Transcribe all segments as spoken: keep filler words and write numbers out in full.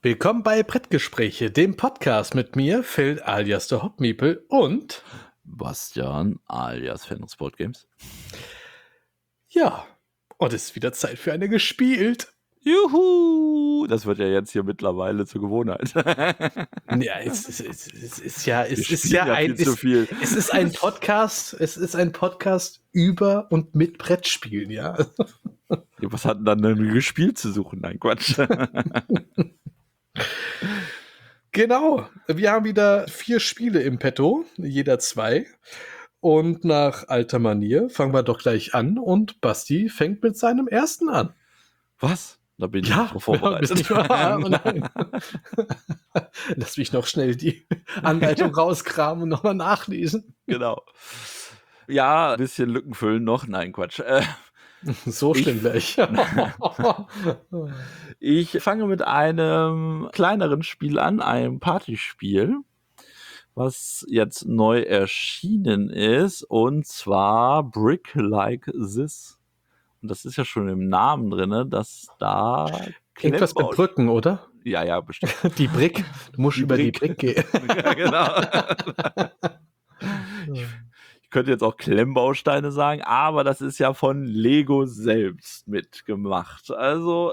Willkommen bei Brettgespräche, dem Podcast mit mir, Phil alias der Hopmiepel und Bastian alias Fansport Games. Ja, und es ist wieder Zeit für eine gespielt. Juhu! Das wird ja jetzt hier mittlerweile zur Gewohnheit. Ja, es, es, es, es ist ja, es Wir ist spielen ja ja ein, viel zu es, viel. es ist ein Podcast, es ist ein Podcast über und mit Brettspielen, ja. Ja, was hat denn dann ein gespielt zu suchen? Nein, Quatsch. Genau, wir haben wieder vier Spiele im Petto, jeder zwei. Und nach alter Manier fangen wir doch gleich an und Basti fängt mit seinem ersten an. Was? Da bin ich Ja, nicht drauf vorbereitet. bist nicht wahr? Oh nein. Lass mich noch schnell die Anleitung rauskramen und nochmal nachlesen. Genau. Ja, ein bisschen Lücken füllen noch. Nein, Quatsch. Äh, So schlimm ich, gleich. ich fange mit einem kleineren Spiel an, einem Partyspiel, was jetzt neu erschienen ist, und zwar Brick Like This. Und das ist ja schon im Namen drin, dass da Irgendwas mit Klemmbau- Brücken, oder? Ja, ja, bestimmt. Die Brick. Du musst Die über Brick. die Brick gehen. Ja, genau. Ich könnte jetzt auch Klemmbausteine sagen, aber das ist ja von Lego selbst mitgemacht. Also,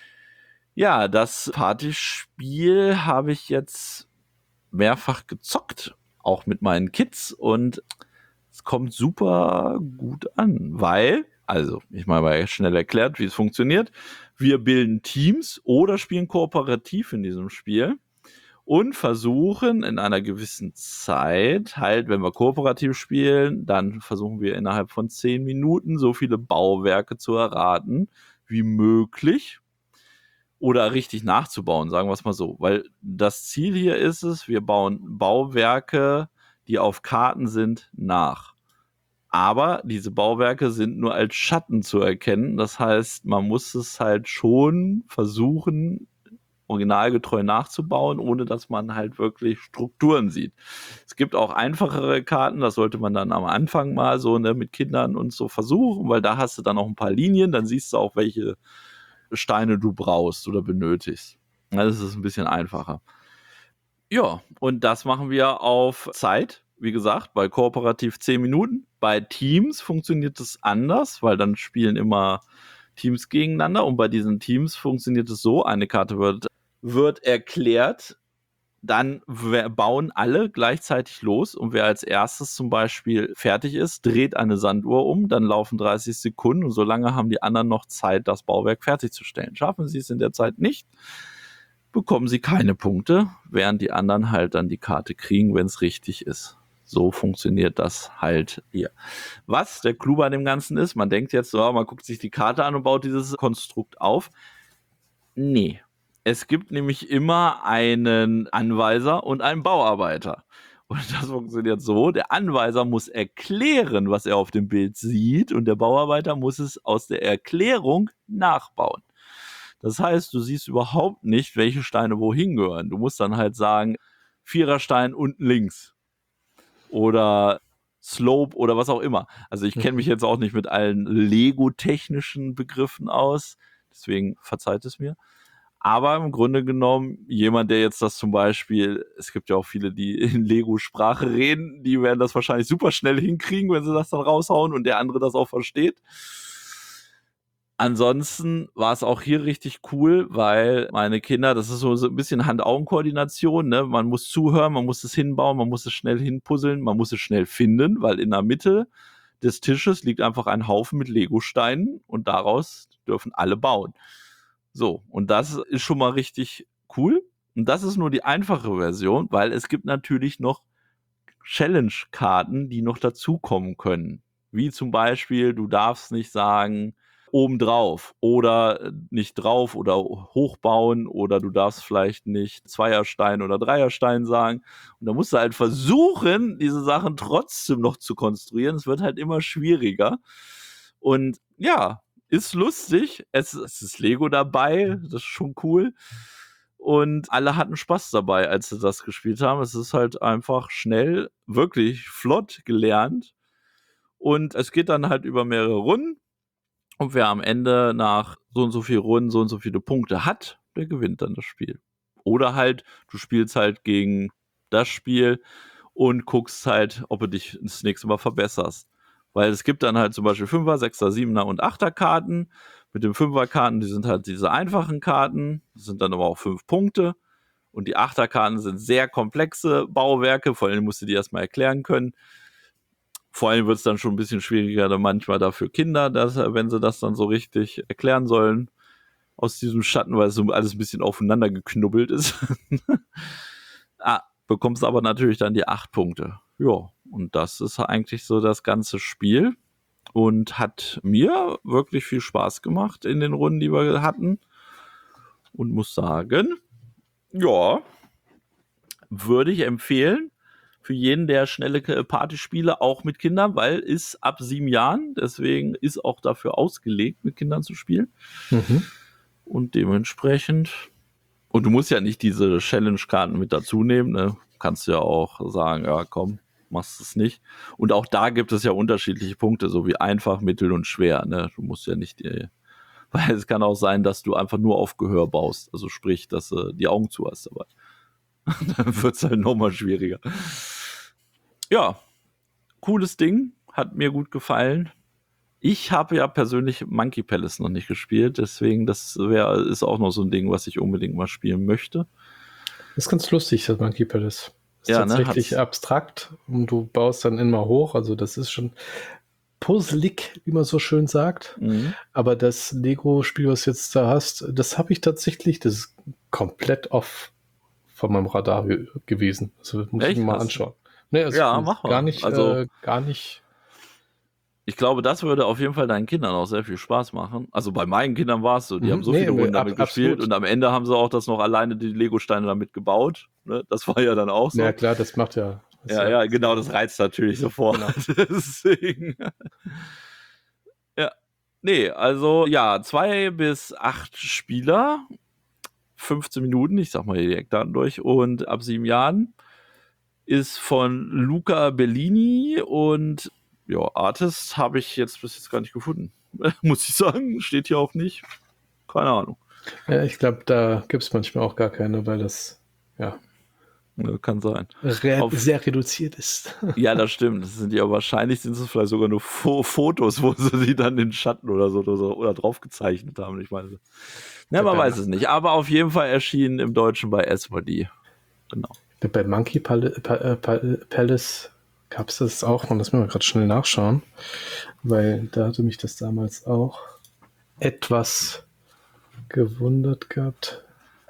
ja, das Partyspiel habe ich jetzt mehrfach gezockt, auch mit meinen Kids, und es kommt super gut an, weil, also, ich mal mal schnell erklärt, wie es funktioniert. Wir bilden Teams oder spielen kooperativ in diesem Spiel und versuchen in einer gewissen Zeit, halt, wenn wir kooperativ spielen, dann versuchen wir innerhalb von zehn Minuten so viele Bauwerke zu erraten wie möglich oder richtig nachzubauen, sagen wir es mal so. Weil das Ziel hier ist es, wir bauen Bauwerke, die auf Karten sind, nach. Aber diese Bauwerke sind nur als Schatten zu erkennen. Das heißt, man muss es halt schon versuchen, originalgetreu nachzubauen, ohne dass man halt wirklich Strukturen sieht. Es gibt auch einfachere Karten, das sollte man dann am Anfang mal so, ne, mit Kindern und so versuchen, weil da hast du dann auch ein paar Linien, dann siehst du auch, welche Steine du brauchst oder benötigst. Das ist ein bisschen einfacher. Ja, und das machen wir auf Zeit. Wie gesagt, bei kooperativ zehn Minuten. Bei Teams funktioniert es anders, weil dann spielen immer Teams gegeneinander. Und bei diesen Teams funktioniert es so, eine Karte wird, wird erklärt, dann w- bauen alle gleichzeitig los. Und wer als erstes zum Beispiel fertig ist, dreht eine Sanduhr um, dann laufen dreißig Sekunden und solange haben die anderen noch Zeit, das Bauwerk fertigzustellen. Schaffen sie es in der Zeit nicht, bekommen sie keine Punkte, während die anderen halt dann die Karte kriegen, wenn es richtig ist. So funktioniert das halt hier. Was der Clou bei dem Ganzen ist, man denkt jetzt so, man guckt sich die Karte an und baut dieses Konstrukt auf. Nee. Es gibt nämlich immer einen Anweiser und einen Bauarbeiter. Und das funktioniert so, der Anweiser muss erklären, was er auf dem Bild sieht, und der Bauarbeiter muss es aus der Erklärung nachbauen. Das heißt, du siehst überhaupt nicht, welche Steine wohin gehören. Du musst dann halt sagen, Viererstein unten links oder Slope oder was auch immer. Also ich kenne mich jetzt auch nicht mit allen Lego-technischen Begriffen aus, deswegen verzeiht es mir. Aber im Grunde genommen, jemand, der jetzt das zum Beispiel, es gibt ja auch viele, die in Lego-Sprache reden, die werden das wahrscheinlich super schnell hinkriegen, wenn sie das dann raushauen und der andere das auch versteht. Ansonsten war es auch hier richtig cool, weil meine Kinder, das ist so, so ein bisschen Hand-Augen-Koordination, ne? Man muss zuhören, man muss es hinbauen, man muss es schnell hinpuzzeln, man muss es schnell finden, weil in der Mitte des Tisches liegt einfach ein Haufen mit Lego-Steinen und daraus dürfen alle bauen. So, und das ist schon mal richtig cool. Und das ist nur die einfache Version, weil es gibt natürlich noch Challenge-Karten, die noch dazukommen können. Wie zum Beispiel, du darfst nicht sagen, obendrauf oder nicht drauf oder hochbauen, oder du darfst vielleicht nicht Zweierstein oder Dreierstein sagen. Und da musst du halt versuchen, diese Sachen trotzdem noch zu konstruieren. Es wird halt immer schwieriger. Und ja, ist lustig. Es, es ist Lego dabei. Das ist schon cool. Und alle hatten Spaß dabei, als sie das gespielt haben. Es ist halt einfach schnell, wirklich flott gelernt. Und es geht dann halt über mehrere Runden. Und wer am Ende nach so und so viel Runden so und so viele Punkte hat, der gewinnt dann das Spiel. Oder halt, du spielst halt gegen das Spiel und guckst halt, ob du dich das nächste Mal verbesserst. Weil es gibt dann halt zum Beispiel Fünfer, Sechser, Siebener und Achter Karten. Mit den Fünfer-Karten, die sind halt diese einfachen Karten, das sind dann aber auch fünf Punkte. Und die Achterkarten sind sehr komplexe Bauwerke, vor allem musst du die erstmal erklären können. Vor allem wird es dann schon ein bisschen schwieriger dann manchmal da für Kinder, dass, wenn sie das dann so richtig erklären sollen aus diesem Schatten, weil es so alles ein bisschen aufeinander geknubbelt ist. ah, bekommst aber natürlich dann die acht Punkte. Ja, und das ist eigentlich so das ganze Spiel und hat mir wirklich viel Spaß gemacht in den Runden, die wir hatten. Und muss sagen, ja, würde ich empfehlen für jeden, der schnelle Partyspiele auch mit Kindern, weil ist ab sieben Jahren, deswegen ist auch dafür ausgelegt, mit Kindern zu spielen. Mhm. Und dementsprechend, und du musst ja nicht diese Challenge-Karten mit dazu nehmen, ne? Kannst ja auch sagen, ja komm, machst es nicht. Und auch da gibt es ja unterschiedliche Punkte, so wie einfach, mittel und schwer, ne? Du musst ja nicht, die, weil es kann auch sein, dass du einfach nur auf Gehör baust, also sprich, dass du die Augen zu hast dabei. Dann wird es halt nochmal schwieriger. Ja, cooles Ding, hat mir gut gefallen. Ich habe ja persönlich Monkey Palace noch nicht gespielt, deswegen das wär, ist auch noch so ein Ding, was ich unbedingt mal spielen möchte. Das ist ganz lustig, das Monkey Palace. Ist ja, tatsächlich ne, abstrakt und du baust dann immer hoch, also das ist schon puzzlig, wie man so schön sagt. Mhm. Aber das Lego-Spiel, was du jetzt da hast, das habe ich tatsächlich, das ist komplett off von meinem Radar ge- gewesen. Also das muss Echt? ich mir mal Hast- anschauen. Nee, also Ja, mach mal. gar nicht, Also- äh, gar nicht. Ich glaube, das würde auf jeden Fall deinen Kindern auch sehr viel Spaß machen. Also bei meinen Kindern war es so, die Mhm, haben so nee, viele Runden ab- damit gespielt absolut. und am Ende haben sie auch das noch alleine die Lego-Steine damit gebaut. Ne? Das war ja dann auch so. Ja, klar, das macht ja. Das Ja, ja, genau, das reizt natürlich sofort. Genau. Deswegen. Ja. Nee, also ja, zwei bis acht Spieler, fünfzehn Minuten, ich sag mal die Eckdaten durch, und ab sieben Jahren ist von Luca Bellini und ja, Artist habe ich jetzt bis jetzt gar nicht gefunden. Muss ich sagen, steht hier auch nicht. Keine Ahnung. Ja, ich glaube, da gibt es manchmal auch gar keine, weil das ja Ja, kann sein. re Auf- sehr reduziert ist. Ja, das stimmt. Das sind ja wahrscheinlich sind es vielleicht sogar nur Fo Fotos, wo sie die dann in Schatten oder so oder, so, oder drauf gezeichnet haben. Ich meine, ne, man weiß es nicht. Aber auf jeden Fall erschienen im Deutschen bei S V D. Genau. Bei Monkey Pal Pal Pal Palace gab es das auch, und das müssen wir gerade schnell nachschauen, weil da hatte mich das damals auch etwas gewundert gehabt.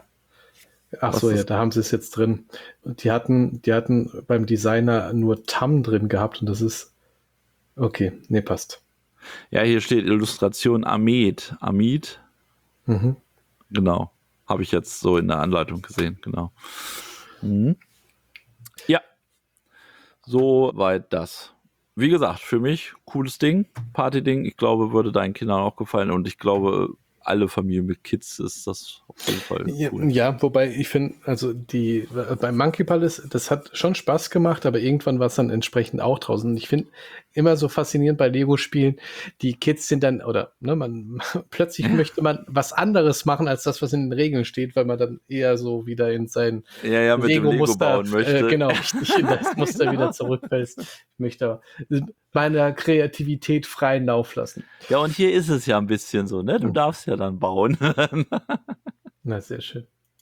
Ach Was so, ja, ist- da haben sie es jetzt drin. Und die hatten, die hatten beim Designer nur Tam drin gehabt, und das ist okay, nee, passt. Ja, hier steht Illustration Amed. Amed, Mhm. genau. Habe ich jetzt so in der Anleitung gesehen, genau. Mhm. Ja, soweit das. Wie gesagt, für mich cooles Ding, Party-Ding. Ich glaube, würde deinen Kindern auch gefallen und ich glaube, alle Familien mit Kids ist das auf jeden Fall Ja, cool. ja, wobei ich finde, also die beim Monkey Palace, das hat schon Spaß gemacht, aber irgendwann war es dann entsprechend auch draußen. Und ich finde immer so faszinierend bei Lego-Spielen, die Kids sind dann, oder ne, man plötzlich möchte man was anderes machen als das, was in den Regeln steht, weil man dann eher so wieder in sein Ja, ja, mit dem Lego Lego-Muster, bauen möchte. äh, genau, richtig in das Muster wieder zurückfällst. Ich möchte aber meiner Kreativität freien Lauf lassen. Ja, und hier ist es ja ein bisschen so, ne? Du Hm. darfst ja dann bauen. Na, sehr schön.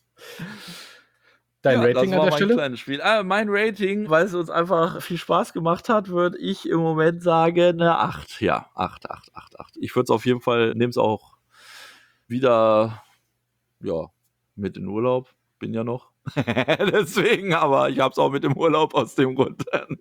Dein Ja, Rating das war an der mein Stelle? kleines Spiel. Ah, mein Rating, weil es uns einfach viel Spaß gemacht hat, würde ich im Moment sagen, eine acht. Ja, acht, acht, acht, acht. Ich würde es auf jeden Fall, nehme es auch wieder, ja, mit in Urlaub. Bin ja noch. Deswegen, aber ich habe es auch mit im Urlaub aus dem Grund.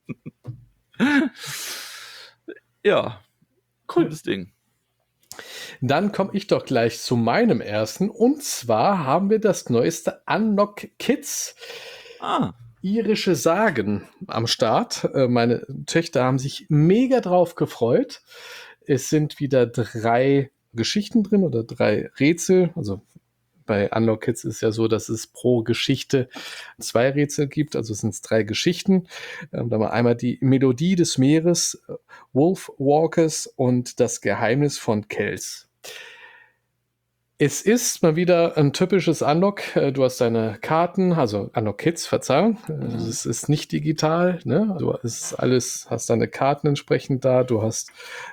Ja, cooles Ding. Dann komme ich doch gleich zu meinem ersten. Und zwar haben wir das neueste Unlock Kids. Ah, Irische Sagen am Start. Äh, Meine Töchter haben sich mega drauf gefreut. Es sind wieder drei Geschichten drin oder drei Rätsel. Also bei Unlock Kids ist ja so, dass es pro Geschichte zwei Rätsel gibt. Also es sind drei Geschichten. Ähm, da haben wir einmal die Melodie des Meeres, äh, Wolf Walkers und das Geheimnis von Kells. Es ist mal wieder ein typisches Unlock. Äh, Du hast deine Karten, also Unlock Kids, Verzeihung. Äh, Mhm. Es ist nicht digital, ne? Du hast alles, hast deine Karten entsprechend da. Du hast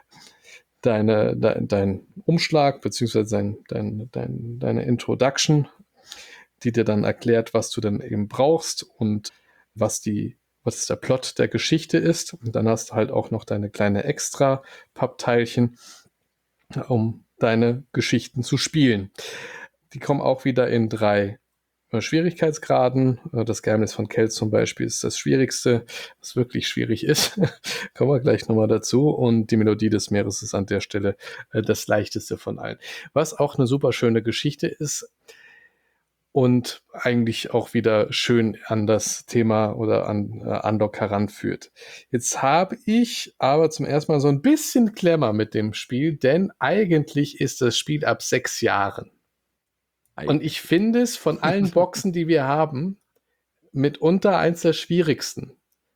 deine, dein, dein Umschlag, beziehungsweise dein, dein, dein, deine Introduction, die dir dann erklärt, was du dann eben brauchst und was die, was der Plot der Geschichte ist. Und dann hast du halt auch noch deine kleine Extra-Pappteilchen, um deine Geschichten zu spielen. Die kommen auch wieder in drei äh, Schwierigkeitsgraden. Äh, Das Geheimnis von Kells zum Beispiel ist das Schwierigste, was wirklich schwierig ist. Kommen wir gleich nochmal dazu. Und die Melodie des Meeres ist an der Stelle äh, das leichteste von allen. Was auch eine super schöne Geschichte ist und eigentlich auch wieder schön an das Thema oder an äh, Unlock heranführt. Jetzt habe ich aber zum ersten Mal so ein bisschen Klemmer mit dem Spiel, denn eigentlich ist das Spiel ab sechs Jahren. Und ich finde es von allen Boxen, die wir haben, mitunter eins der schwierigsten.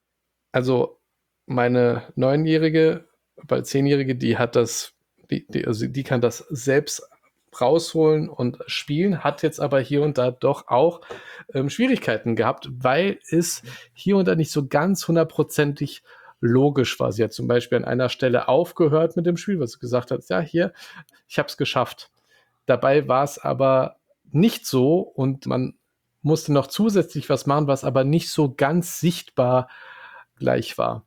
Also meine Neunjährige, bald Zehnjährige, die hat das, die, die, also die kann das selbst rausholen und spielen, hat jetzt aber hier und da doch auch ähm, Schwierigkeiten gehabt, weil es hier und da nicht so ganz hundertprozentig logisch war. Sie hat zum Beispiel an einer Stelle aufgehört mit dem Spiel, was sie gesagt hat, ja, hier, ich habe es geschafft. Dabei war es aber nicht so und man musste noch zusätzlich was machen, was aber nicht so ganz sichtbar gleich war.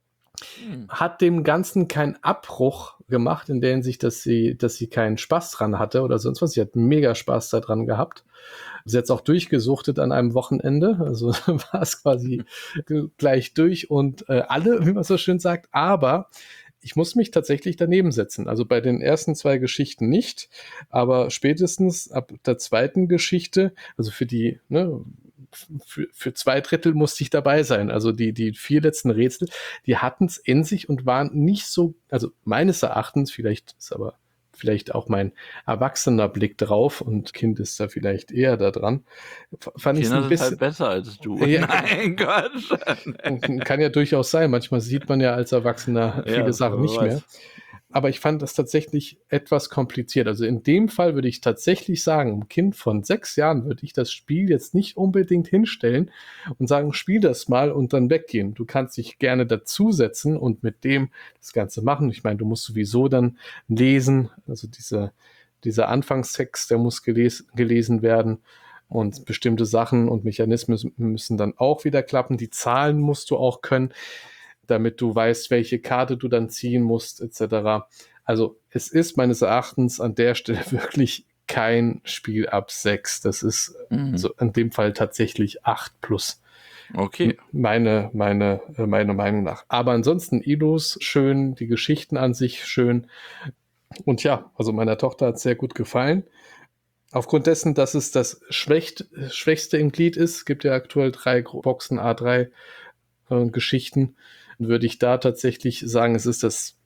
Hm. Hat dem Ganzen keinen Abbruch gemacht, in der Hinsicht, dass sie, dass sie keinen Spaß dran hatte oder sonst was. Sie hat mega Spaß daran gehabt. Sie hat es auch durchgesuchtet an einem Wochenende. Also war es quasi gleich durch und äh, alle, wie man so schön sagt. Aber ich muss mich tatsächlich daneben setzen. Also bei den ersten zwei Geschichten nicht, aber spätestens ab der zweiten Geschichte, also für die, ne, für, für zwei Drittel musste ich dabei sein. Also die, die vier letzten Rätsel, die hatten es in sich und waren nicht so, also meines Erachtens, vielleicht ist aber vielleicht auch mein erwachsener Blick drauf und Kind ist da vielleicht eher da dran, fand ich es Kinder ein sind bisschen. halt besser als du. Ja, Nein, Quatsch. kann ja durchaus sein. Manchmal sieht man ja als Erwachsener viele Ja, Sachen wer nicht mehr. weiß. Aber ich fand das tatsächlich etwas kompliziert. Also in dem Fall würde ich tatsächlich sagen, einem Kind von sechs Jahren würde ich das Spiel jetzt nicht unbedingt hinstellen und sagen, spiel das mal und dann weggehen. Du kannst dich gerne dazusetzen und mit dem das Ganze machen. Ich meine, du musst sowieso dann lesen. Also diese, dieser Anfangstext, der muss geles gelesen werden. Und bestimmte Sachen und Mechanismen müssen dann auch wieder klappen. Die Zahlen musst du auch können, damit du weißt, welche Karte du dann ziehen musst, et cetera. Also es ist meines Erachtens an der Stelle wirklich kein Spiel ab sechs. Das ist Mhm. so in dem Fall tatsächlich acht plus. Okay. Meine, meine, meine Meinung nach. Aber ansonsten Ilus schön, die Geschichten an sich schön. Und ja, also meiner Tochter hat es sehr gut gefallen. Aufgrund dessen, dass es das schwächt, Schwächste im Glied ist, gibt ja aktuell drei Boxen A drei äh, Geschichten, würde ich da tatsächlich sagen, es ist das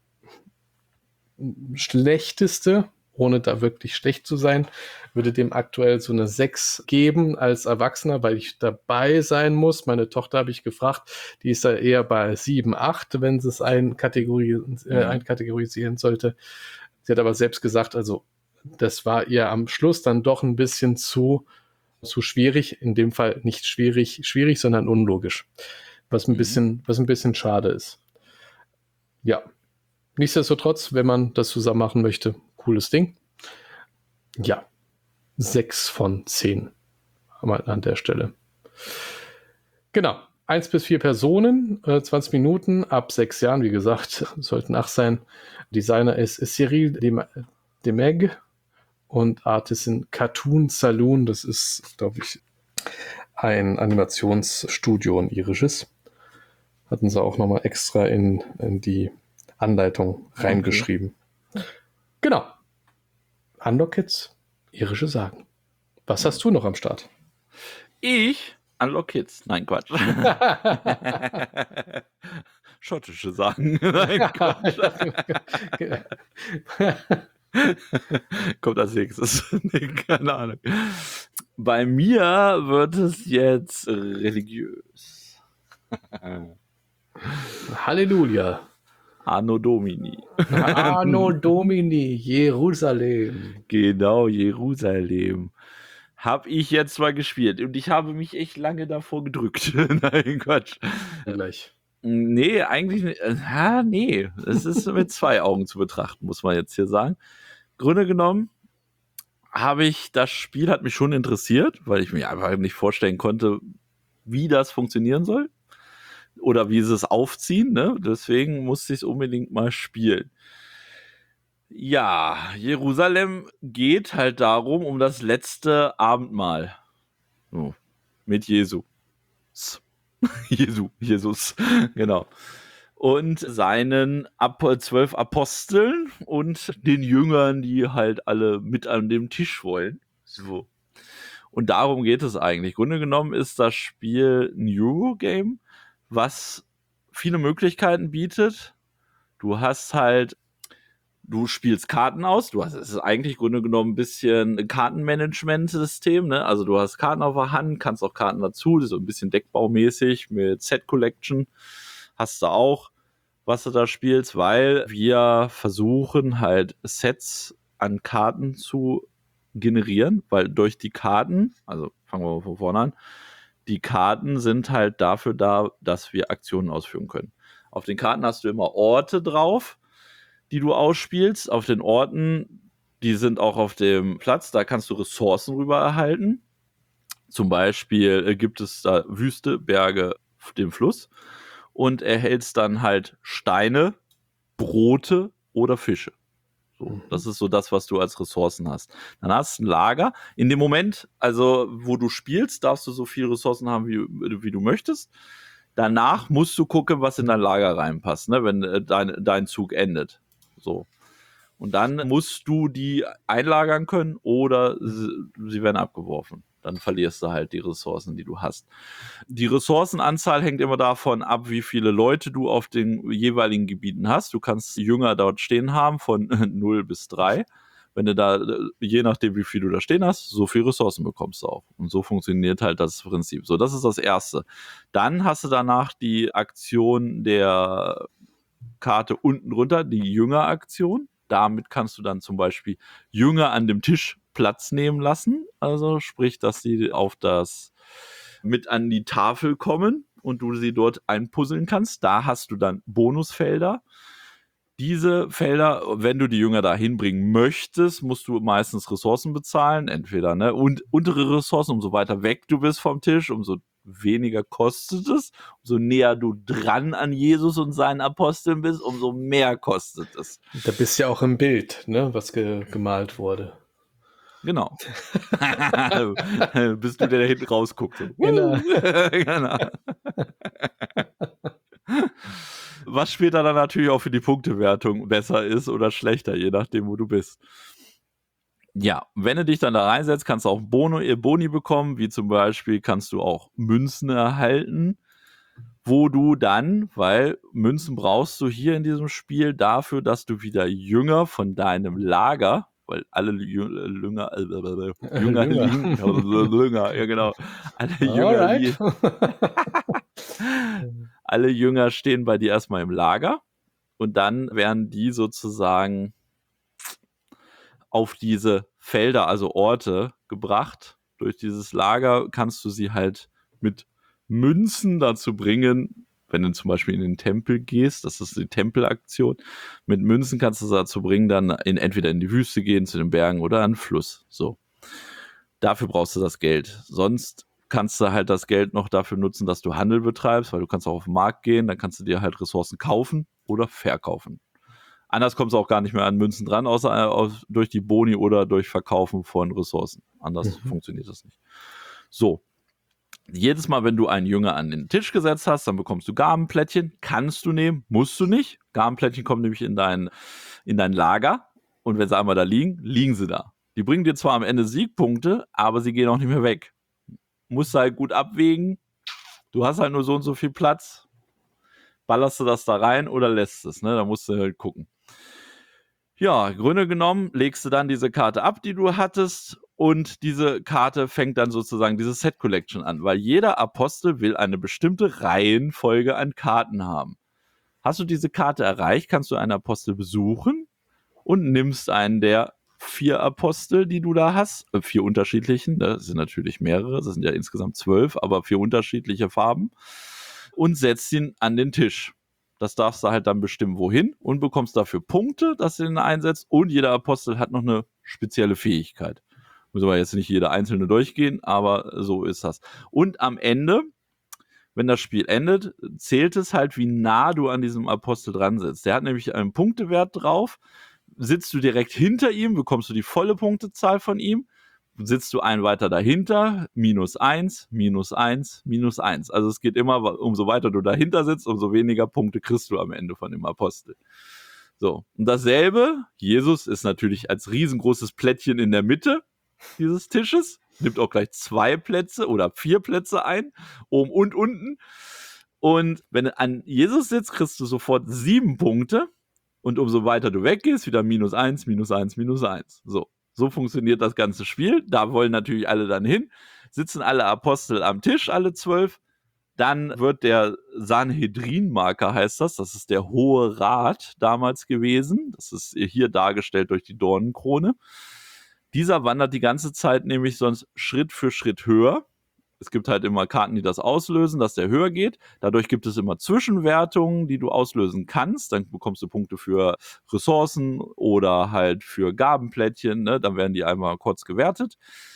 Schlechteste, ohne da wirklich schlecht zu sein, würde dem aktuell so eine sechs geben als Erwachsener, weil ich dabei sein muss. Meine Tochter habe ich gefragt, die ist da eher bei sieben, acht, wenn sie es einkategori äh, Mhm. einkategorisieren sollte. Sie hat aber selbst gesagt, also das war ihr am Schluss dann doch ein bisschen zu, zu schwierig. In dem Fall nicht schwierig, schwierig, sondern unlogisch. Was ein Mhm. bisschen, was ein bisschen schade ist. Ja. Nichtsdestotrotz, wenn man das zusammen machen möchte, cooles Ding. Ja. Sechs von zehn an der Stelle. Genau. Eins bis vier Personen, äh, zwanzig Minuten, ab sechs Jahren, wie gesagt, sollten acht sein. Designer ist, ist Cyril Demeg und Artist in Cartoon Saloon. Das ist, glaube ich, ein Animationsstudio, ein irisches. Hatten sie auch nochmal extra in, in die Anleitung reingeschrieben. Okay. Genau. Unlock Kids, irische Sagen. Was hast du noch am Start? Ich? Unlock Kids. Nein, Quatsch. Schottische Sagen. Nein, Quatsch. Kommt als nächstes. Nee, keine Ahnung. Bei mir wird es jetzt religiös. Halleluja. Anno Domini. Anno Domini, Jerusalem. Genau, Jerusalem. Hab ich jetzt mal gespielt und ich habe mich echt lange davor gedrückt. Nein, Quatsch. Gleich. Nee, eigentlich nicht. Ja, nee. Es ist mit zwei Augen zu betrachten, muss man jetzt hier sagen. Grunde genommen habe ich, das Spiel hat mich schon interessiert, weil ich mir einfach nicht vorstellen konnte, wie das funktionieren soll. Oder wie sie es aufziehen, ne? Deswegen musste ich es unbedingt mal spielen. Ja, Jerusalem geht halt darum, um das letzte Abendmahl. So, mit Jesu. Jesu, Jesus, genau. Und seinen Ap- zwölf Aposteln und den Jüngern, die halt alle mit an dem Tisch wollen. So. Und darum geht es eigentlich. Grunde genommen ist das Spiel ein Eurogame, was viele Möglichkeiten bietet. Du hast halt, du spielst Karten aus. Du hast, es ist eigentlich Grunde genommen ein bisschen ein Kartenmanagement-System, ne? Also du hast Karten auf der Hand, kannst auch Karten dazu, so ein bisschen deckbaumäßig mit Set Collection hast du auch, was du da spielst, weil wir versuchen halt Sets an Karten zu generieren, weil durch die Karten, also fangen wir mal von vorne an, die Karten sind halt dafür da, dass wir Aktionen ausführen können. Auf den Karten hast du immer Orte drauf, die du ausspielst. Auf den Orten, die sind auch auf dem Platz, da kannst du Ressourcen rüber erhalten. Zum Beispiel äh, gibt es da Wüste, Berge, den Fluss und erhältst dann halt Steine, Brote oder Fische. So, das ist so das, was du als Ressourcen hast. Dann hast du ein Lager. In dem Moment, also wo du spielst, darfst du so viele Ressourcen haben, wie, wie du möchtest. Danach musst du gucken, was in dein Lager reinpasst, ne, wenn äh, dein, dein Zug endet. So. Und dann musst du die einlagern können oder sie, sie werden abgeworfen. Dann verlierst du halt die Ressourcen, die du hast. Die Ressourcenanzahl hängt immer davon ab, wie viele Leute du auf den jeweiligen Gebieten hast. Du kannst Jünger dort stehen haben von null bis drei. Wenn du da, je nachdem, wie viel du da stehen hast, so viele Ressourcen bekommst du auch. Und so funktioniert halt das Prinzip. So, das ist das Erste. Dann hast du danach die Aktion der Karte unten drunter, die Jünger-Aktion. Damit kannst du dann zum Beispiel Jünger an dem Tisch Platz nehmen lassen. Also sprich, dass sie auf das mit an die Tafel kommen und du sie dort einpuzzeln kannst. Da hast du dann Bonusfelder. Diese Felder, wenn du die Jünger da hinbringen möchtest, musst du meistens Ressourcen bezahlen. Entweder, ne, und untere Ressourcen, umso weiter weg du bist vom Tisch, umso weniger kostet es. Umso näher du dran an Jesus und seinen Aposteln bist, umso mehr kostet es. Da bist du ja auch im Bild, ne, was ge gemalt wurde. Genau. Bist du, der da hinten rausguckt. So. Genau. Genau. Was später dann natürlich auch für die Punktewertung besser ist oder schlechter, je nachdem, wo du bist. Ja, wenn du dich dann da reinsetzt, kannst du auch Boni, Boni bekommen, wie zum Beispiel kannst du auch Münzen erhalten, wo du dann, weil Münzen brauchst du hier in diesem Spiel dafür, dass du wieder Jünger von deinem Lager, weil alle Jünger, Jünger, äh, Jünger, liegen, Jünger, ja genau, alle Jünger, li- alle Jünger stehen bei dir erstmal im Lager und dann werden die sozusagen auf diese Felder, also Orte, gebracht. Durch dieses Lager kannst du sie halt mit Münzen dazu bringen, wenn du zum Beispiel in den Tempel gehst, das ist die Tempelaktion, mit Münzen kannst du sie dazu bringen, dann in, entweder in die Wüste gehen, zu den Bergen oder an den Fluss. So. Dafür brauchst du das Geld. Sonst kannst du halt das Geld noch dafür nutzen, dass du Handel betreibst, weil du kannst auch auf den Markt gehen, dann kannst du dir halt Ressourcen kaufen oder verkaufen. Anders kommst du auch gar nicht mehr an Münzen dran, außer äh, durch die Boni oder durch Verkaufen von Ressourcen. Anders mhm. funktioniert das nicht. So. Jedes Mal, wenn du einen Jünger an den Tisch gesetzt hast, dann bekommst du Gabenplättchen. Kannst du nehmen, musst du nicht. Gabenplättchen kommen nämlich in dein, in dein Lager. Und wenn sie einmal da liegen, liegen sie da. Die bringen dir zwar am Ende Siegpunkte, aber sie gehen auch nicht mehr weg. Musst du halt gut abwägen. Du hast halt nur so und so viel Platz. Ballerst du das da rein oder lässt es? Ne? Da musst du halt gucken. Ja, Grunde genommen legst du dann diese Karte ab, die du hattest, und diese Karte fängt dann sozusagen diese Set Collection an, weil jeder Apostel will eine bestimmte Reihenfolge an Karten haben. Hast du diese Karte erreicht, kannst du einen Apostel besuchen und nimmst einen der vier Apostel, die du da hast, äh, vier unterschiedlichen, das sind natürlich mehrere, das sind ja insgesamt zwölf, aber vier unterschiedliche Farben, und setzt ihn an den Tisch. Das darfst du halt dann bestimmen, wohin, und bekommst dafür Punkte, dass du ihn einsetzt, und jeder Apostel hat noch eine spezielle Fähigkeit. Müssen wir jetzt nicht jede einzelne durchgehen, aber so ist das. Und am Ende, wenn das Spiel endet, zählt es halt, wie nah du an diesem Apostel dran sitzt. Der hat nämlich einen Punktewert drauf. Sitzt du direkt hinter ihm, bekommst du die volle Punktezahl von ihm. Sitzt du einen weiter dahinter, minus eins, minus eins, minus eins. Also es geht immer, umso weiter du dahinter sitzt, umso weniger Punkte kriegst du am Ende von dem Apostel. So, und dasselbe, Jesus ist natürlich als riesengroßes Plättchen in der Mitte dieses Tisches, nimmt auch gleich zwei Plätze oder vier Plätze ein, oben und unten. Und wenn du an Jesus sitzt, kriegst du sofort sieben Punkte. Und umso weiter du weggehst, wieder minus eins, minus eins, minus eins. So, so funktioniert das ganze Spiel. Da wollen natürlich alle dann hin. Sitzen alle Apostel am Tisch, alle zwölf. Dann wird der Sanhedrin-Marker, heißt das. Das ist der Hohe Rat damals gewesen. Das ist hier dargestellt durch die Dornenkrone. Dieser wandert die ganze Zeit nämlich sonst Schritt für Schritt höher. Es gibt halt immer Karten, die das auslösen, dass der höher geht. Dadurch gibt es immer Zwischenwertungen, die du auslösen kannst. Dann bekommst du Punkte für Ressourcen oder halt für Gabenplättchen. Ne? Dann werden die einmal kurz gewertet.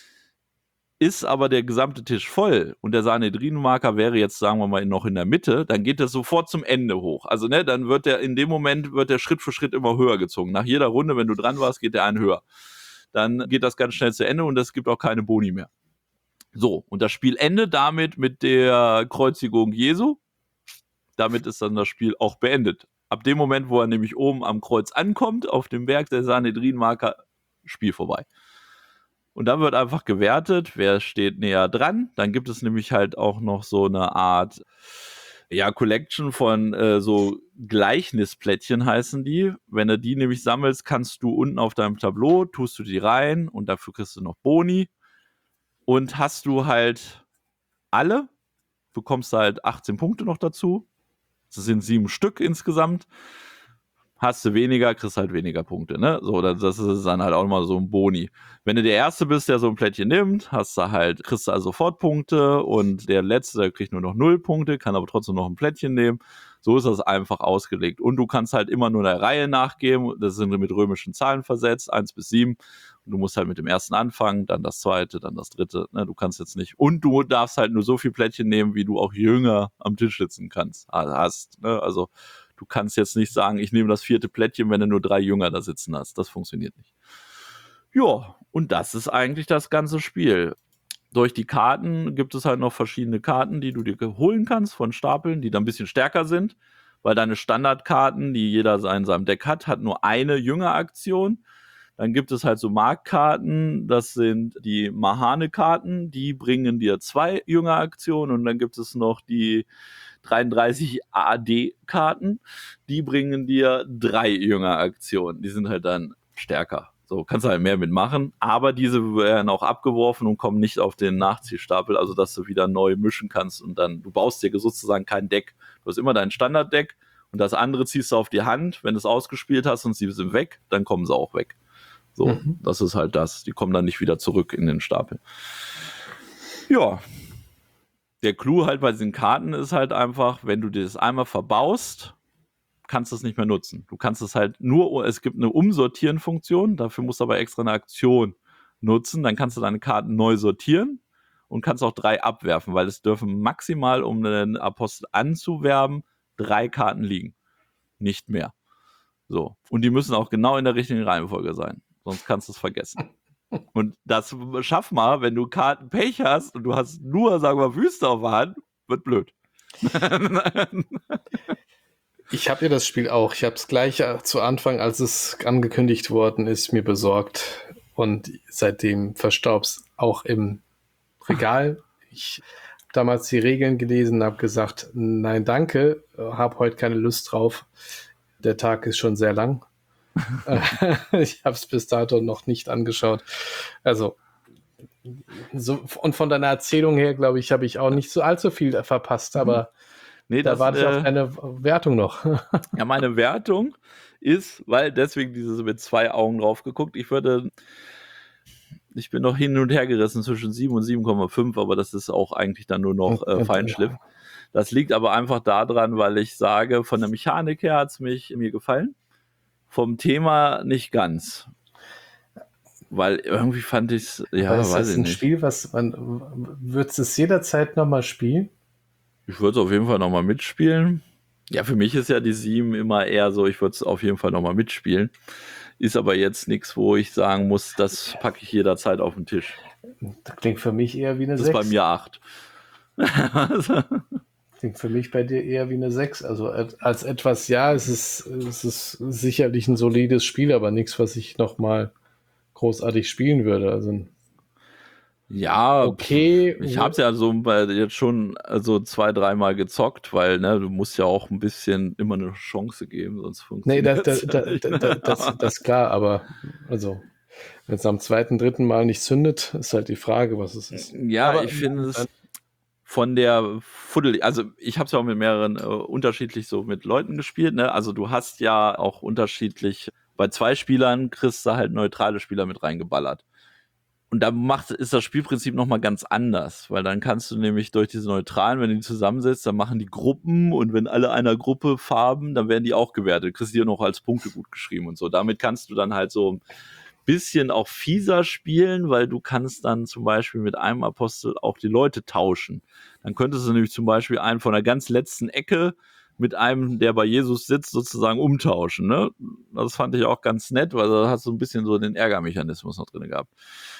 Ist aber der gesamte Tisch voll und der Sanhedrin-Marker wäre jetzt, sagen wir mal, noch in der Mitte, dann geht das sofort zum Ende hoch. Also ne, dann wird der in dem Moment wird der Schritt für Schritt immer höher gezogen. Nach jeder Runde, wenn du dran warst, geht der einen höher. Dann geht das ganz schnell zu Ende und es gibt auch keine Boni mehr. So, und das Spiel endet damit mit der Kreuzigung Jesu. Damit ist dann das Spiel auch beendet. Ab dem Moment, wo er nämlich oben am Kreuz ankommt, auf dem Berg der Sanhedrin-Marker, Spiel vorbei. Und dann wird einfach gewertet, wer steht näher dran. Dann gibt es nämlich halt auch noch so eine Art, ja, Collection von äh, so Gleichnisplättchen heißen die. Wenn du die nämlich sammelst, kannst du unten auf deinem Tableau, tust du die rein und dafür kriegst du noch Boni. Und hast du halt alle, bekommst du halt achtzehn Punkte noch dazu. Das sind sieben Stück insgesamt. Hast du weniger, kriegst halt weniger Punkte, ne? So, das ist dann halt auch mal so ein Boni. Wenn du der Erste bist, der so ein Plättchen nimmt, hast du halt, kriegst du also sofort Punkte und der Letzte, der kriegt nur noch null Punkte, kann aber trotzdem noch ein Plättchen nehmen. So ist das einfach ausgelegt. Und du kannst halt immer nur der Reihe nachgeben. Das sind mit römischen Zahlen versetzt, eins bis sieben. Und du musst halt mit dem ersten anfangen, dann das zweite, dann das dritte. Ne, du kannst jetzt nicht. Und du darfst halt nur so viel Plättchen nehmen, wie du auch jünger am Tisch sitzen kannst, hast. Ne? Also du kannst jetzt nicht sagen, ich nehme das vierte Plättchen, wenn du nur drei Jünger da sitzen hast. Das funktioniert nicht. Ja, und das ist eigentlich das ganze Spiel. Durch die Karten gibt es halt noch verschiedene Karten, die du dir holen kannst von Stapeln, die dann ein bisschen stärker sind, weil deine Standardkarten, die jeder in seinem Deck hat, hat nur eine Jüngeraktion. Dann gibt es halt so Marktkarten, das sind die Mahane-Karten, die bringen dir zwei Jüngeraktionen, und dann gibt es noch die dreiunddreißig A D-Karten, die bringen dir drei Jüngeraktionen. Die sind halt dann stärker. So, kannst du halt mehr mitmachen, aber diese werden auch abgeworfen und kommen nicht auf den Nachziehstapel, also dass du wieder neu mischen kannst und dann, du baust dir sozusagen kein Deck. Du hast immer dein Standarddeck und das andere ziehst du auf die Hand, wenn du es ausgespielt hast und sie sind weg, dann kommen sie auch weg. So, mhm. Das ist halt das. Die kommen dann nicht wieder zurück in den Stapel. Ja. Der Clou halt bei diesen Karten ist halt einfach, wenn du das einmal verbaust, kannst du es nicht mehr nutzen. Du kannst es halt nur, es gibt eine Umsortieren-Funktion, dafür musst du aber extra eine Aktion nutzen, dann kannst du deine Karten neu sortieren und kannst auch drei abwerfen, weil es dürfen maximal, um einen Apostel anzuwerben, drei Karten liegen. Nicht mehr. So. Und die müssen auch genau in der richtigen Reihenfolge sein, sonst kannst du es vergessen. Und das schaff mal, wenn du Kartenpech hast und du hast nur, sagen wir mal, Wüste auf der Hand, wird blöd. Ich habe ja das Spiel auch. Ich habe es gleich zu Anfang, als es angekündigt worden ist, mir besorgt. Und seitdem verstaubt es auch im Regal. Ich habe damals die Regeln gelesen und habe gesagt, nein, danke, habe heute keine Lust drauf. Der Tag ist schon sehr lang. Ich habe es bis dato noch nicht angeschaut. Also, so, und von deiner Erzählung her, glaube ich, habe ich auch nicht so allzu viel verpasst, aber Nee, Da das, warte ich auf äh, deine Wertung noch. ja, meine Wertung ist, weil deswegen dieses mit zwei Augen drauf geguckt, ich würde, ich bin noch hin und her gerissen zwischen sieben und sieben Komma fünf, aber das ist auch eigentlich dann nur noch äh, Feinschliff. Das liegt aber einfach daran, weil ich sage, von der Mechanik her hat es mich mir gefallen, vom Thema nicht ganz. Weil irgendwie fand ich es, ja, Aber ist weiß das ich ein nicht. Spiel, was man, würdest du es jederzeit nochmal spielen? Ich würde es auf jeden Fall nochmal mitspielen. Ja, für mich ist ja die sieben immer eher so, ich würde es auf jeden Fall nochmal mitspielen. Ist aber jetzt nichts, wo ich sagen muss, das packe ich jederzeit auf den Tisch. Das klingt für mich eher wie eine Das ist sechs. bei mir acht. Klingt für mich bei dir eher wie eine sechs. Also als etwas, ja, es ist, es ist sicherlich ein solides Spiel, aber nichts, was ich nochmal großartig spielen würde. Also Ja, okay. ich habe es ja so bei- jetzt schon also zwei, dreimal gezockt, weil ne, du musst ja auch ein bisschen immer eine Chance geben, sonst Nee, das, funktioniert das, es ja das, nicht. das, das, das ist klar, aber also, wenn es am zweiten, dritten Mal nicht zündet, ist halt die Frage, was es ist. Ja, Aber ich finde es von der Fuddel, also ich habe es ja auch mit mehreren äh, unterschiedlich so mit Leuten gespielt, ne? Also du hast ja auch unterschiedlich, bei zwei Spielern kriegst du halt neutrale Spieler mit reingeballert. Und da macht, ist das Spielprinzip nochmal ganz anders, weil dann kannst du nämlich durch diese Neutralen, wenn du die zusammensetzt, dann machen die Gruppen und wenn alle einer Gruppe Farben, dann werden die auch gewertet. Kriegst du die noch als Punkte gut geschrieben und so. Damit kannst du dann halt so ein bisschen auch fieser spielen, weil du kannst dann zum Beispiel mit einem Apostel auch die Leute tauschen. Dann könntest du nämlich zum Beispiel einen von der ganz letzten Ecke mit einem, der bei Jesus sitzt, sozusagen umtauschen. Ne? Das fand ich auch ganz nett, weil da hast du ein bisschen so den Ärgermechanismus noch drin gehabt.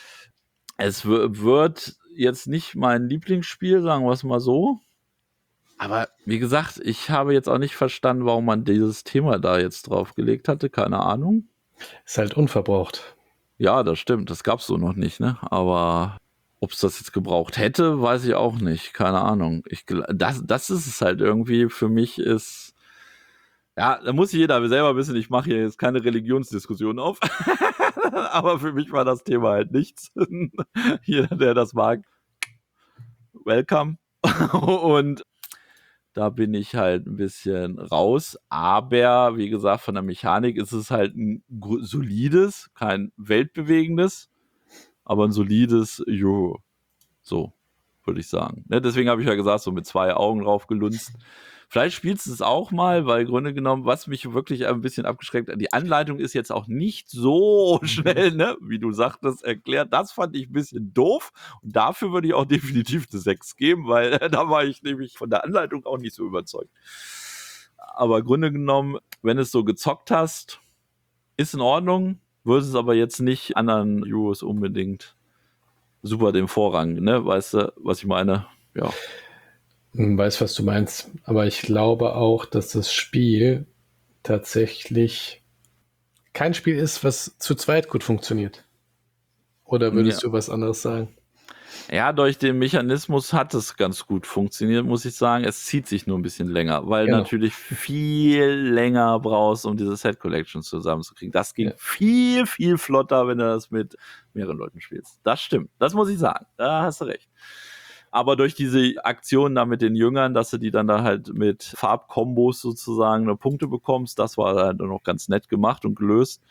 Es wird jetzt nicht mein Lieblingsspiel, sagen wir es mal so. Aber wie gesagt, ich habe jetzt auch nicht verstanden, warum man dieses Thema da jetzt draufgelegt hatte. Keine Ahnung. ist halt unverbraucht. Ja, das stimmt. Das gab es so noch nicht, ne? Aber ob es das jetzt gebraucht hätte, weiß ich auch nicht. Keine Ahnung. Ich, das, das ist es halt irgendwie. Für mich ist. Ja, da muss jeder selber wissen, ich mache hier jetzt keine Religionsdiskussion auf. Aber für mich war das Thema halt nichts. Jeder, der das mag, welcome. Und da bin ich halt ein bisschen raus. Aber wie gesagt, von der Mechanik ist es halt ein solides, kein weltbewegendes, aber ein solides Jo. So, würde ich sagen. Ne, deswegen habe ich ja gesagt, so mit zwei Augen drauf gelunzt. Vielleicht spielst du es auch mal, weil im Grunde genommen, was mich wirklich ein bisschen abgeschreckt hat, die Anleitung ist jetzt auch nicht so schnell, ne, wie du sagtest, erklärt. Das fand ich ein bisschen doof und dafür würde ich auch definitiv eine sechs geben, weil äh, da war ich nämlich von der Anleitung auch nicht so überzeugt. Aber im Grunde genommen, wenn du es so gezockt hast, ist in Ordnung, würde es aber jetzt nicht anderen Euros unbedingt super den Vorrang, ne, weißt du, was ich meine? Ja. Weiß, was du meinst. Aber ich glaube auch, dass das Spiel tatsächlich kein Spiel ist, was zu zweit gut funktioniert. Oder würdest Ja. du was anderes sagen? Ja, durch den Mechanismus hat es ganz gut funktioniert, muss ich sagen. Es zieht sich nur ein bisschen länger, weil Genau. natürlich viel länger brauchst, um diese Set Collections zusammenzukriegen. Das ging Ja. viel, viel flotter, wenn du das mit mehreren Leuten spielst. Das stimmt. Das muss ich sagen. Da hast du recht. Aber durch diese Aktion da mit den Jüngern, dass du die dann da halt mit Farbkombos sozusagen eine Punkte bekommst, das war halt noch ganz nett gemacht und gelöst.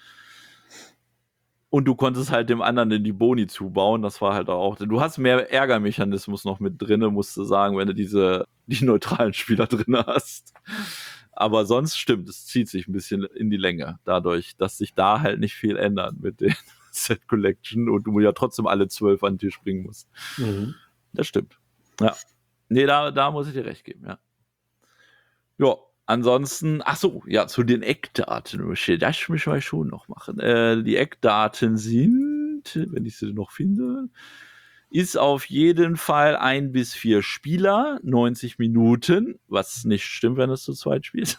Und du konntest halt dem anderen in die Boni zubauen, das war halt auch, du hast mehr Ärgermechanismus noch mit drinne, musst du sagen, wenn du diese, die neutralen Spieler drinne hast. Aber sonst stimmt, es zieht sich ein bisschen in die Länge, dadurch, dass sich da halt nicht viel ändert mit den Set Collection und du ja trotzdem alle zwölf an den Tisch bringen musst. Mhm. Das stimmt. Ja. Nee, da, da muss ich dir recht geben, ja. Ja, ansonsten, ach so, ja, zu den Eckdaten, das müssen wir schon noch machen. Äh, die Eckdaten sind, wenn ich sie noch finde, ist auf jeden Fall ein bis vier Spieler, neunzig Minuten, was nicht stimmt, wenn es zu zweit spielt.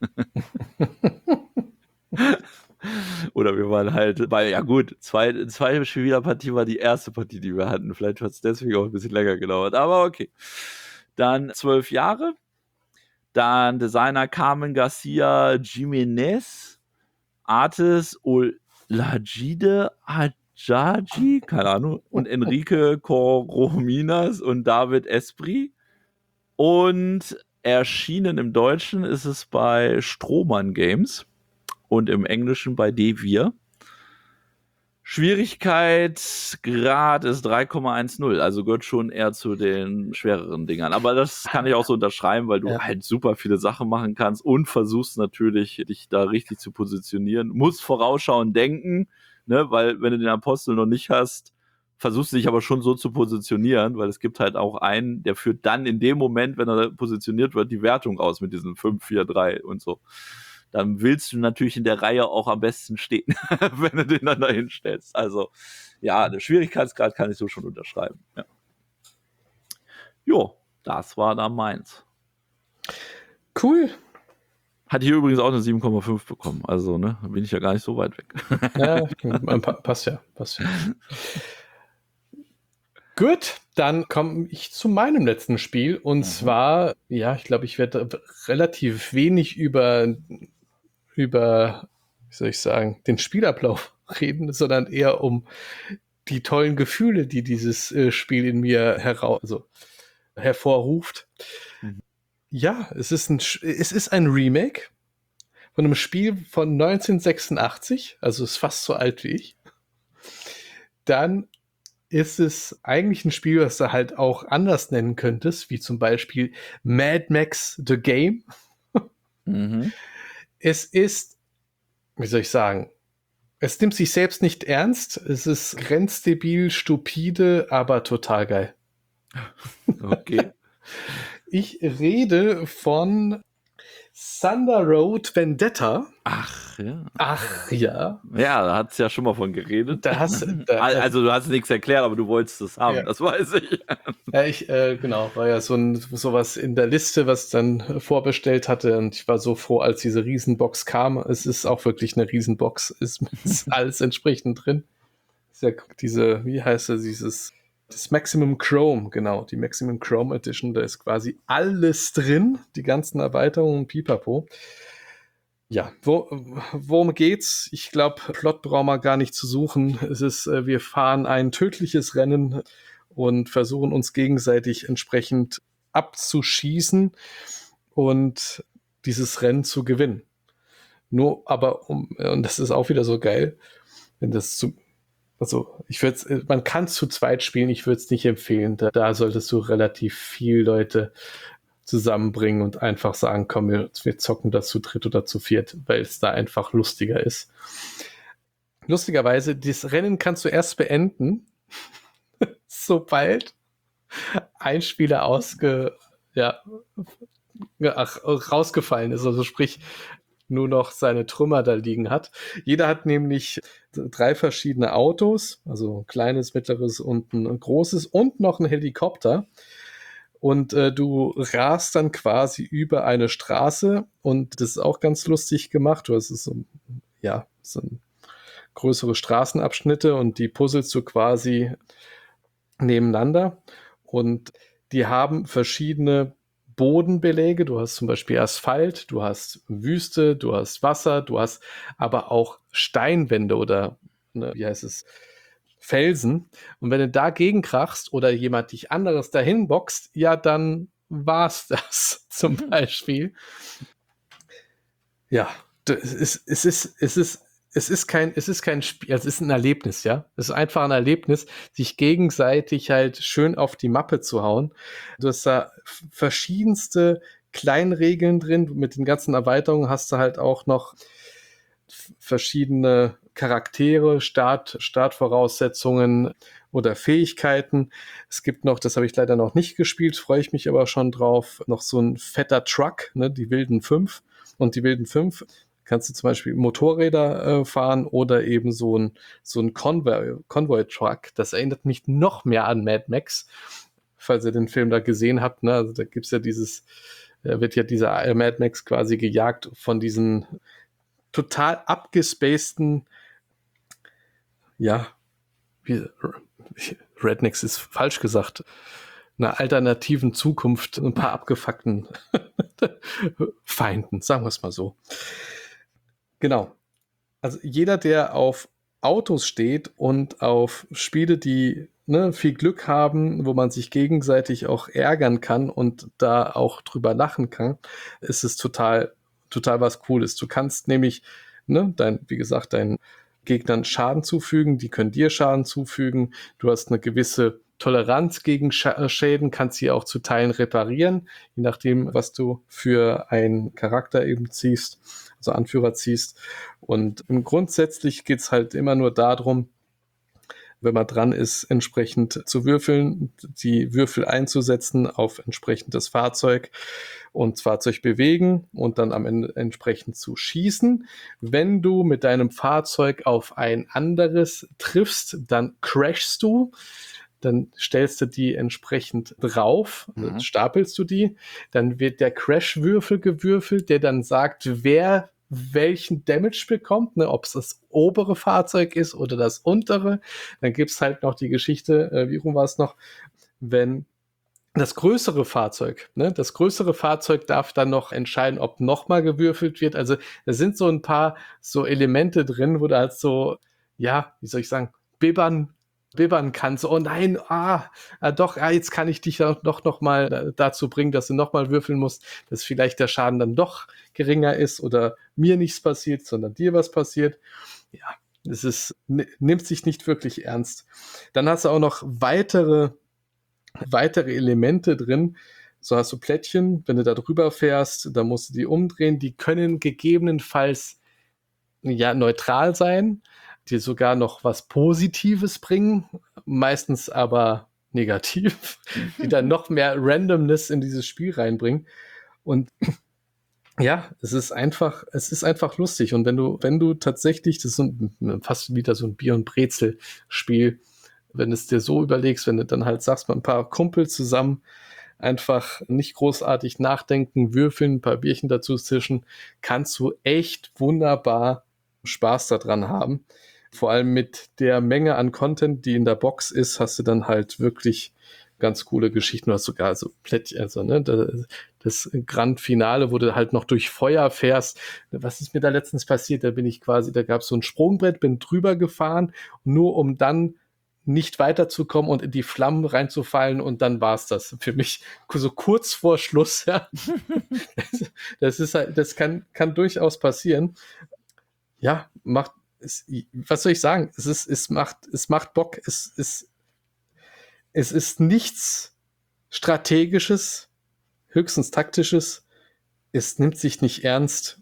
Oder wir waren halt bei, ja gut, zwei, zwei Spielerpartie war die erste Partie, die wir hatten. Vielleicht hat es deswegen auch ein bisschen länger gedauert, aber okay. Dann zwölf Jahre. Dann Designer Carmen Garcia Jimenez, Artist Olajide Hadjaji, keine Ahnung, und Enrique Corominas und David Esprit. Und Erschienen im Deutschen ist es bei Strohmann Games und im Englischen bei Devir. Schwierigkeitsgrad ist drei Komma eins null, also gehört schon eher zu den schwereren Dingern. Aber das kann ich auch so unterschreiben, weil du Ja. halt super viele Sachen machen kannst und versuchst natürlich, dich da richtig zu positionieren. Musst vorausschauend denken, ne? Weil wenn du den Apostel noch nicht hast, versuchst du dich aber schon so zu positionieren, weil es gibt halt auch einen, der führt dann in dem Moment, wenn er positioniert wird, die Wertung aus mit diesen fünf, vier, drei und so. Dann willst du natürlich in der Reihe auch am besten stehen, wenn du den dann da hinstellst. Also, ja, der Schwierigkeitsgrad kann ich so schon unterschreiben. Ja. Jo, das war dann meins. Cool. Hat hier übrigens auch eine sieben Komma fünf bekommen. Also, ne, bin ich ja gar nicht so weit weg. Ja, passt ja, passt ja. Gut, dann komme ich zu meinem letzten Spiel. Und mhm. zwar, ja, ich glaube, ich werde relativ wenig über, über, wie soll ich sagen, den Spielablauf reden, sondern eher um die tollen Gefühle, die dieses äh, Spiel in mir heraus, also hervorruft. Mhm. Ja, es ist ein, es ist ein Remake von einem Spiel von neunzehnhundertsechsundachtzig, also ist fast so alt wie ich. Dann ist es eigentlich ein Spiel, das du halt auch anders nennen könntest, wie zum Beispiel Mad Max The Game. Mhm. Es ist, wie soll ich sagen, es nimmt sich selbst nicht ernst. Es ist grenzdebil, stupide, aber total geil. Okay. Ich rede von Thunder Road Vendetta. Ach, ja. Ach, ja. Ja, da hat es ja schon mal von geredet. Da hast, da, also du hast nichts erklärt, aber du wolltest es haben, ja. Das weiß ich. Ja, ich, äh, genau, war ja so ein, sowas in der Liste, was dann vorbestellt hatte und ich war so froh, als diese Riesenbox kam. Es ist auch wirklich eine Riesenbox, ist alles entsprechend drin. Ist ja diese, wie heißt das, dieses das Maximum Chrome, genau, die Maximum Chrome Edition, da ist quasi alles drin, die ganzen Erweiterungen, pipapo. Ja, wo, worum geht's? Ich glaube, Plot brauchen wir gar nicht zu suchen. Es ist, wir fahren ein tödliches Rennen und versuchen uns gegenseitig entsprechend abzuschießen und dieses Rennen zu gewinnen. Nur aber, um, und das ist auch wieder so geil, wenn das zu Also, ich würde man kann es zu zweit spielen, ich würde es nicht empfehlen. Da, da solltest du relativ viel Leute zusammenbringen und einfach sagen, komm, wir, wir zocken das zu dritt oder zu viert, weil es da einfach lustiger ist. Lustigerweise, das Rennen kannst du erst beenden, sobald ein Spieler ausge, ja, ach, rausgefallen ist. Also sprich, nur noch seine Trümmer da liegen hat. Jeder hat nämlich drei verschiedene Autos, also ein kleines, mittleres und ein großes und noch ein Helikopter. Und äh, du rast dann quasi über eine Straße und das ist auch ganz lustig gemacht. Du hast so, ja, so größere Straßenabschnitte und die puzzelst du quasi nebeneinander und die haben verschiedene Bodenbeläge, du hast zum Beispiel Asphalt, du hast Wüste, du hast Wasser, du hast aber auch Steinwände oder, ne, wie heißt es, Felsen. Und wenn du dagegen krachst oder jemand dich anderes dahin boxt, ja, dann war's das zum Beispiel. Ja, es ist, es ist, es ist, es ist kein, es ist kein Spiel, es ist ein Erlebnis, ja. Es ist einfach ein Erlebnis, sich gegenseitig halt schön auf die Mappe zu hauen. Du hast da verschiedenste Kleinregeln drin. Mit den ganzen Erweiterungen hast du halt auch noch verschiedene Charaktere, Start, Startvoraussetzungen oder Fähigkeiten. Es gibt noch, das habe ich leider noch nicht gespielt, freue ich mich aber schon drauf, noch so ein fetter Truck, ne, die wilden fünf. Und die wilden fünf kannst du zum Beispiel Motorräder äh, fahren oder eben so ein, so ein Convoy, Convoy-Truck. Das erinnert mich noch mehr an Mad Max, falls ihr den Film da gesehen habt. Ne? Also da gibt's ja dieses, da wird ja dieser Mad Max quasi gejagt von diesen total abgespaceden, ja, wie, Rednecks ist falsch gesagt, einer alternativen Zukunft, ein paar abgefuckten Feinden, sagen wir es mal so. Genau. Also jeder, der auf Autos steht und auf Spiele, die ne, viel Glück haben, wo man sich gegenseitig auch ärgern kann und da auch drüber lachen kann, ist es total, total was Cooles. Du kannst nämlich, ne, dein, wie gesagt, deinen Gegnern Schaden zufügen, die können dir Schaden zufügen. Du hast eine gewisse Toleranz gegen Sch- Schäden, kannst sie auch zu Teilen reparieren, je nachdem, was du für einen Charakter eben ziehst, also Anführer ziehst. Und im grundsätzlich geht's halt immer nur darum, wenn man dran ist, entsprechend zu würfeln, die Würfel einzusetzen auf entsprechendes Fahrzeug und das Fahrzeug bewegen und dann am Ende entsprechend zu schießen. Wenn du mit deinem Fahrzeug auf ein anderes triffst, dann crashst du. Dann stellst du die entsprechend drauf, Mhm. stapelst du die, dann wird der Crash-Würfel gewürfelt, der dann sagt, wer welchen Damage bekommt, ne, ob es das obere Fahrzeug ist oder das untere. Dann gibt es halt noch die Geschichte, äh, wie rum war es noch, wenn das größere Fahrzeug, ne, das größere Fahrzeug darf dann noch entscheiden, ob nochmal gewürfelt wird. Also da sind so ein paar so Elemente drin, wo du halt so, ja, wie soll ich sagen, bibbern bibbern kannst. So, oh nein, ah, ah doch, ah, jetzt kann ich dich doch noch mal dazu bringen, dass du noch mal würfeln musst, dass vielleicht der Schaden dann doch geringer ist oder mir nichts passiert, sondern dir was passiert. Ja, es ist, n- nimmt sich nicht wirklich ernst. Dann hast du auch noch weitere, weitere Elemente drin. So hast du Plättchen, wenn du da drüber fährst, dann musst du die umdrehen. Die können gegebenenfalls ja neutral sein, dir sogar noch was Positives bringen, meistens aber negativ, die dann noch mehr Randomness in dieses Spiel reinbringen. Und ja, es ist einfach, es ist einfach lustig. Und wenn du, wenn du tatsächlich, das ist so ein, fast wieder so ein Bier- und Brezel-Spiel, wenn du es dir so überlegst, wenn du dann halt sagst, mal ein paar Kumpel zusammen, einfach nicht großartig nachdenken, würfeln, ein paar Bierchen dazu zischen, kannst du echt wunderbar Spaß daran haben. Vor allem mit der Menge an Content, die in der Box ist, hast du dann halt wirklich ganz coole Geschichten. Du hast sogar so Plättchen, also ne, das Grand Finale, wo du halt noch durch Feuer fährst. Was ist mir da letztens passiert? Da bin ich quasi, da gab es so ein Sprungbrett, bin drüber gefahren, nur um dann nicht weiterzukommen und in die Flammen reinzufallen und dann war es das für mich so kurz vor Schluss. Ja. Das ist halt, das kann, kann durchaus passieren. Ja, macht, es, was soll ich sagen? Es ist, es macht, es macht Bock. Es ist, es ist nichts Strategisches, höchstens Taktisches. Es nimmt sich nicht ernst.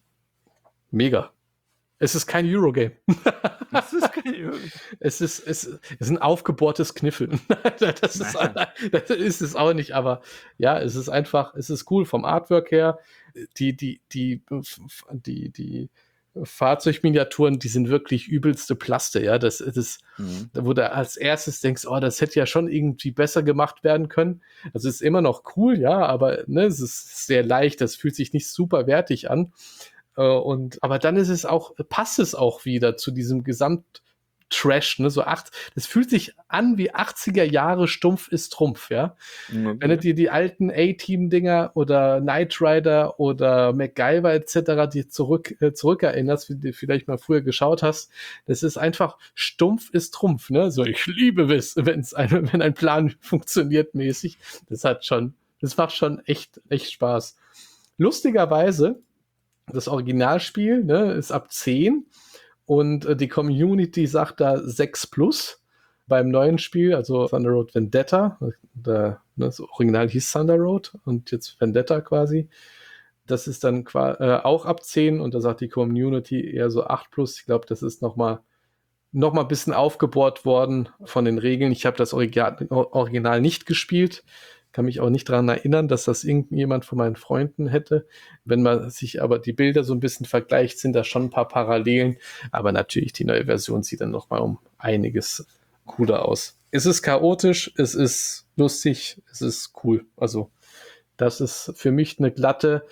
Mega. Es ist kein Eurogame. Das ist kein Eurogame. Es ist, es ist ein aufgebohrtes Kniffeln. das, ist, das ist es auch nicht, aber ja, es ist einfach, es ist cool vom Artwork her. Die, die, die, die, die Fahrzeugminiaturen, die sind wirklich übelste Plaste, ja. Das ist, mhm. wo du als erstes denkst, oh, das hätte ja schon irgendwie besser gemacht werden können. Also es ist immer noch cool, ja, aber ne, es ist sehr leicht, das fühlt sich nicht super wertig an. Und, aber dann ist es auch, passt es auch wieder zu diesem Gesamt-Trash, ne, so acht, das fühlt sich an wie achtziger Jahre Stumpf ist Trumpf, ja. Okay. Wenn du dir die alten A-Team-Dinger oder Knight Rider oder MacGyver et cetera, die zurück, äh, zurückerinnerst, wie du vielleicht mal früher geschaut hast, das ist einfach Stumpf ist Trumpf, ne, so ich liebe es, wenn's ein, wenn ein Plan funktioniert mäßig, das hat schon, das macht schon echt, echt Spaß. Lustigerweise, das Originalspiel, ne, ist ab zehn und äh, die Community sagt da sechs plus. Beim neuen Spiel, also Thunder Road Vendetta, der, ne, das Original hieß Thunder Road und jetzt Vendetta quasi. Das ist dann äh, auch ab zehn und da sagt die Community eher so acht plus. Ich glaube, das ist nochmal noch mal ein bisschen aufgebohrt worden von den Regeln. Ich habe das Original, Original nicht gespielt. Kann mich auch nicht daran erinnern, dass das irgendjemand von meinen Freunden hätte. Wenn man sich aber die Bilder so ein bisschen vergleicht, sind da schon ein paar Parallelen. Aber natürlich, die neue Version sieht dann noch mal um einiges cooler aus. Es ist chaotisch, es ist lustig, es ist cool. Also das ist für mich eine glatte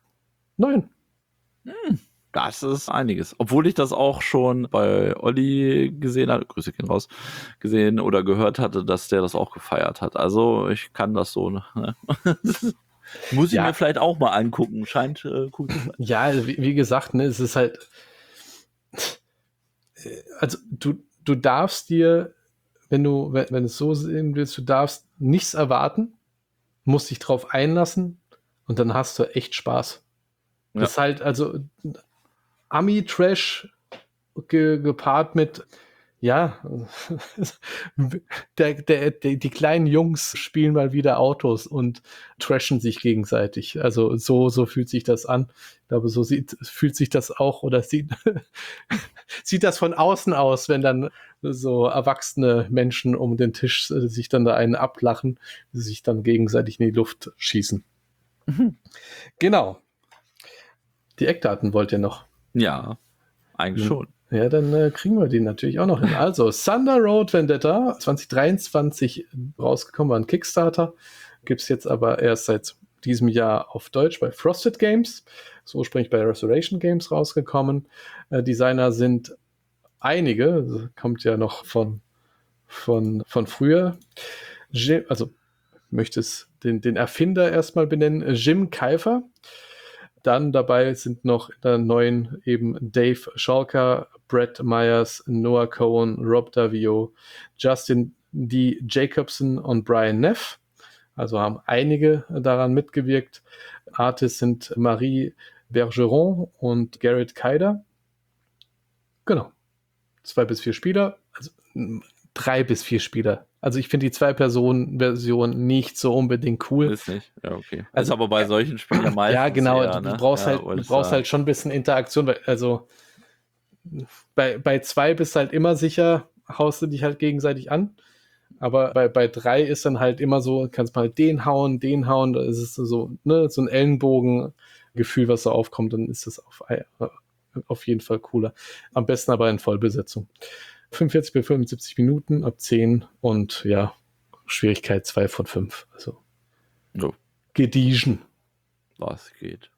neun. Hm. Das ist einiges. Obwohl ich das auch schon bei Olli gesehen habe, Grüße gehen raus, gesehen oder gehört hatte, dass der das auch gefeiert hat. Also ich kann das so. Ne? Muss ich ja. mir vielleicht auch mal angucken. Scheint äh, cool zu sein. Ja, wie, wie gesagt, ne, es ist halt. Also du, du darfst dir wenn du, wenn, wenn es so sehen willst, du darfst nichts erwarten, musst dich drauf einlassen und dann hast du echt Spaß. Ja. Das ist halt, also Ami-Trash ge, gepaart mit, ja, der, der, der, die kleinen Jungs spielen mal wieder Autos und trashen sich gegenseitig. Also so, so fühlt sich das an. Ich glaube, so sieht, fühlt sich das auch oder sieht, sieht das von außen aus, wenn dann so erwachsene Menschen um den Tisch äh, sich dann da einen ablachen, die sich dann gegenseitig in die Luft schießen. Mhm. Genau. Die Eckdaten wollt ihr noch? Ja, eigentlich schon. Ja, dann äh, kriegen wir die natürlich auch noch hin. Also, Thunder Road Vendetta, zwanzig dreiundzwanzig rausgekommen, war ein Kickstarter. Gibt es jetzt aber erst seit diesem Jahr auf Deutsch bei Frosted Games. Ist ursprünglich bei Restoration Games rausgekommen. Äh, Designer sind einige, kommt ja noch von, von, von früher. Jim, also, ich möchte es den, den Erfinder erstmal benennen, Jim Keifer. Dann dabei sind noch in der neuen eben Dave Schalker, Brett Myers, Noah Cohen, Rob Davio, Justin D. Jacobson und Brian Neff. Also haben einige daran mitgewirkt. Artists sind Marie Bergeron und Garrett Keider. Genau. Zwei bis vier Spieler. Also drei bis vier Spieler. Also ich finde die Zwei-Personen-Version nicht so unbedingt cool. Ist nicht, ja, okay. Also, ist aber bei solchen Spielen ja meistens ja, genau, eher, du ne? brauchst, ja, halt, du brauchst sagen. halt schon ein bisschen Interaktion, weil, also bei, bei zwei bist du halt immer sicher, haust du dich halt gegenseitig an, aber bei, bei drei ist dann halt immer so, kannst mal den hauen, den hauen, da ist es so, ne, so ein Ellenbogen-Gefühl, was da aufkommt, dann ist das auf, auf jeden Fall cooler. Am besten aber in Vollbesetzung. fünfundvierzig bis fünfundsiebzig Minuten ab zehn und ja, Schwierigkeit zwei von fünf. Also so. Gediegen. Was geht.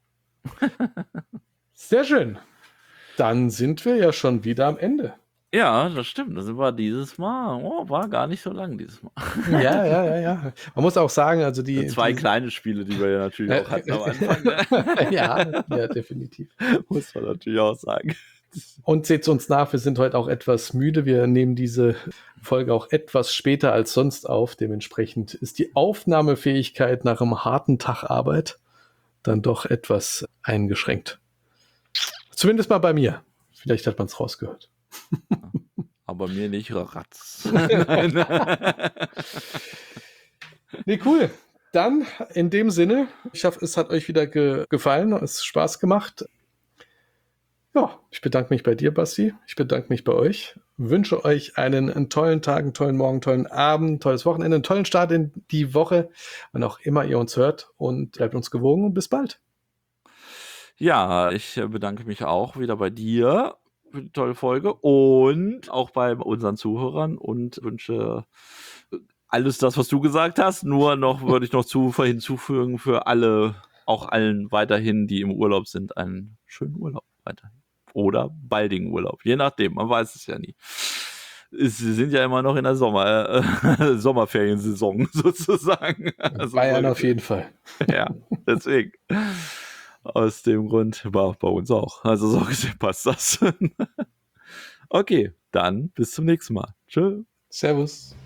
Sehr schön. Dann sind wir ja schon wieder am Ende. Ja, das stimmt. Das war dieses Mal, oh, war gar nicht so lang dieses Mal. Ja, ja, ja, ja. Man muss auch sagen, also die... Zwei die, kleine Spiele, die wir ja natürlich auch hatten am Anfang. Ne? ja, ja, definitiv. Muss man natürlich auch sagen. Und seht uns nach, wir sind heute auch etwas müde. Wir nehmen diese Folge auch etwas später als sonst auf. Dementsprechend ist die Aufnahmefähigkeit nach einem harten Tag Arbeit dann doch etwas eingeschränkt. Zumindest mal bei mir. Vielleicht hat man es rausgehört. Aber mir nicht ratz. Nee, cool. Dann in dem Sinne, ich hoffe, es hat euch wieder ge- gefallen, es hat Spaß gemacht. Ja, ich bedanke mich bei dir, Basti. Ich bedanke mich bei euch. Wünsche euch einen, einen tollen Tag, einen tollen Morgen, einen tollen Abend, tolles Wochenende, einen tollen Start in die Woche, wann auch immer ihr uns hört. Und bleibt uns gewogen und bis bald. Ja, ich bedanke mich auch wieder bei dir für die tolle Folge und auch bei unseren Zuhörern und wünsche alles das, was du gesagt hast. Nur noch würde ich noch zu, hinzufügen für alle, auch allen weiterhin, die im Urlaub sind, einen schönen Urlaub weiterhin. Oder baldigen Urlaub, je nachdem, man weiß es ja nie. Es, sie sind ja immer noch in der Sommer, äh, Sommerferiensaison sozusagen. Also Bayern auf jeden Fall. Ja, deswegen. Aus dem Grund war bei uns auch. Also so gesehen passt das. Okay, dann bis zum nächsten Mal. Tschö. Servus.